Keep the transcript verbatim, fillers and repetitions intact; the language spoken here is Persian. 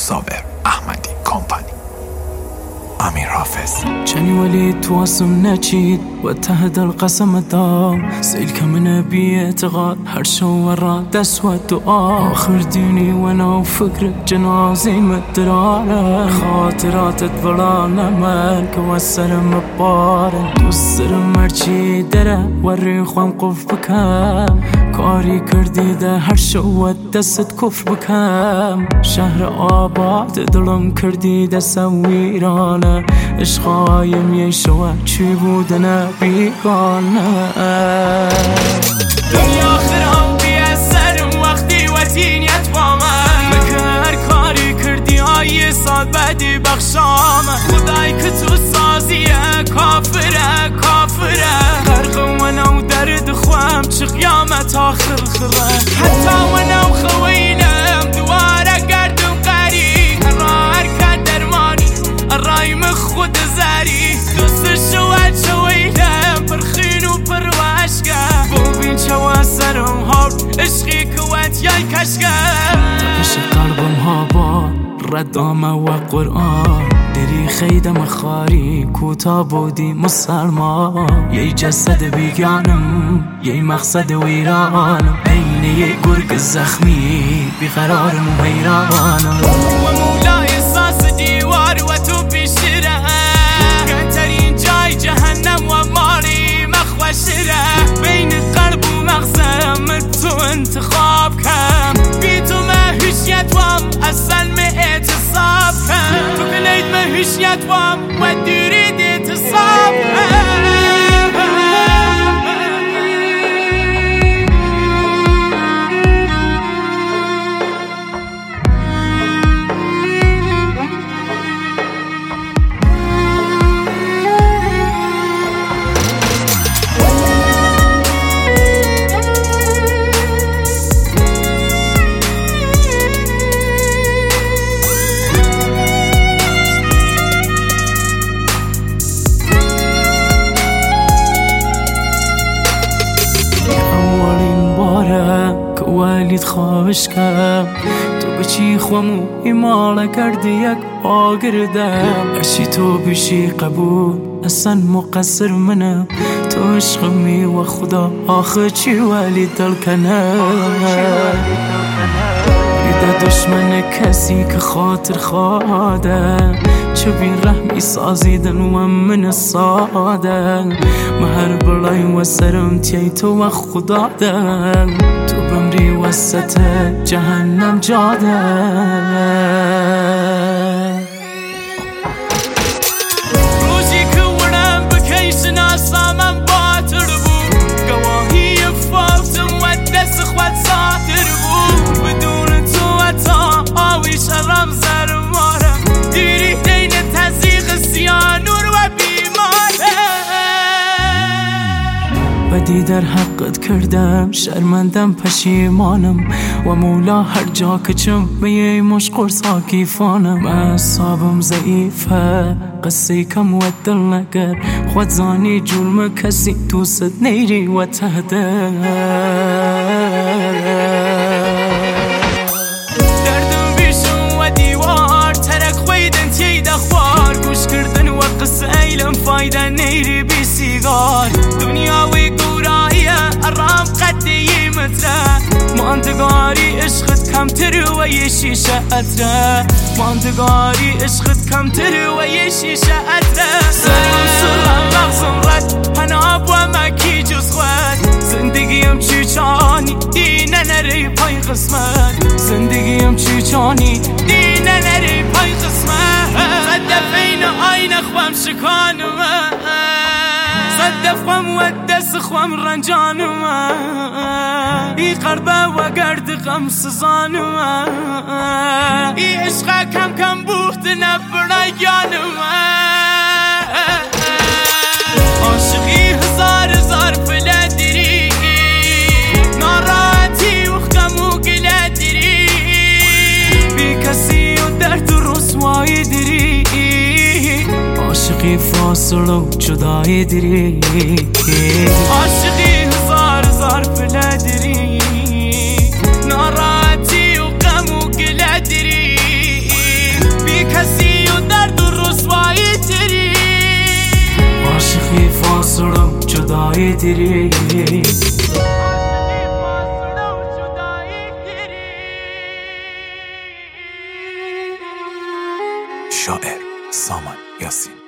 صابر احمدی کمپانی. امیر حافظ. جني وليد تواصم نشيد واتهد القسم دام سيلك من بي اعتقاد هر شو ورا دسوة الدعاء آخر ديني وانا وفكر جنازي مدرارة خاطرات تبرانا مالك والسر مبارن دوسر مرچي دره وري خوام قف بكام کاری کردی ده هر شو دست کفر بکم شهر آباد دلم کردی دست ویرانه عشقایم یه شو چی بودنه بیگانه دنیا خرام بیه سرم وقتی وطینیت با من بکر کاری کردی آیه سال بدی بخشامه خدای که تو سازیه کافره کافره غرق ونو درد خوام چه قیامت آخر خره حتی ونو خویلم دواره گردم قری قرار کرد درمانی رایم خود زری دوست شوید شویلم پرخین و پروشگه ببین چوا سرم ها عشقی کوت یای کشگه تپش قلبم ها با ردامه و قرآن دری خیدم خاری کوتا بودی مسلمان یه جسد بیگانم یه مقصد ویرانم عین یه گرگ زخمی بیقرارم و حیرانم و مولا احساس دیوار و تو بیشتره کترین جای جهنم و ماری مخوشره بین قلب و مغزم تو انتخاب کم بی تو مهوشیت وام اصل می اعتصاب کم تو کلید مهوشیت وام و دیرید اعتصاب کم ولید خوابش کم تو بچی خوامو ایمالا کردی یک آگردم هرچی تو بیشی قبول اصلا مقصر منم تو عشقمی و خدا آخه چی ولی دل کنم بیده دشمن کسی که خاطر خواده چه بین رحمی سازیدن و من ساده مهر بلای و سرم تی تو و خدا دن تو بمری وسط جهنم جاده روزی که ورم بکیش ناسامم باطر بود گواهی فاوتم و دست خود ساتر بود بدون تو اتا آوی شرم زرمارم دیری دین تزیق سیانور و بیماره بدی در حقت کردم شرمندم پشیمانم و مولا هر جا که چم بیای مشقر ساکیفانم اعصابم ضعیفه قصی کم و دل نگر خود زانی جرم کسی دوست نیری و تهده دردم بیشم و دیوار ترک خویدن تی دخوار گوش کردن و قصه ایلم فایده نیری بی سیگار دنیاوی گوراییه ارام قدی متره ماندگاری عشقت کمتر و یه شیشه اتره ماندگاری عشقت کمتر و یه شیشه اتره سرم سرم مغزم رد پناب و مکی جز خود زندگیم چی چانی دینه نری پای قسمت زندگیم چی چانی دینه نری پای قسمت صدف این آینه خوام شکانم صدف خوام و دست خوام رنجانم ای قربه و گرد غم سزانم ای عشقه کم کم بوخت نبرای گانم عاشقی هزار هزار پله دیری ناراحتی و غم و گله دیری بی کسی و درد و رسوایی دیری عاشقی فاصل و جدایی دیری عاشقی هزار هزار پله دیری ناراحتی و غم و گله دیری جدایی دری شاعر سامان یاسین.